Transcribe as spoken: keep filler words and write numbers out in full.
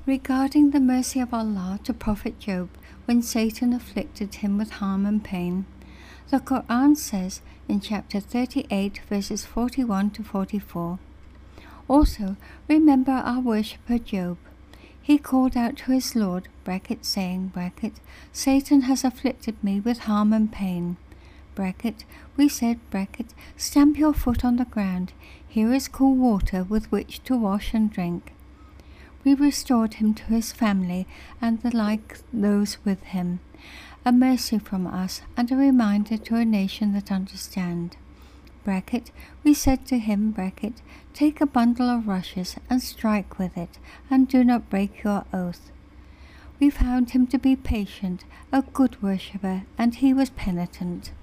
Regarding the mercy of Allah to Prophet Job when Satan afflicted him with harm and pain, the Quran says in chapter thirty-eight verses forty-one to forty-four, "Also remember our worshipper Job. He called out to his Lord, bracket, saying, bracket, Satan has afflicted me with harm and pain. Bracket, we said, bracket, stamp your foot on the ground. Here is cool water with which to wash and drink. We restored him to his family and the like those with him, a mercy from us and a reminder to a nation that understand. Bracket, we said to him, bracket, take a bundle of rushes and strike with it, and do not break your oath. We found him to be patient, a good worshipper, and he was penitent."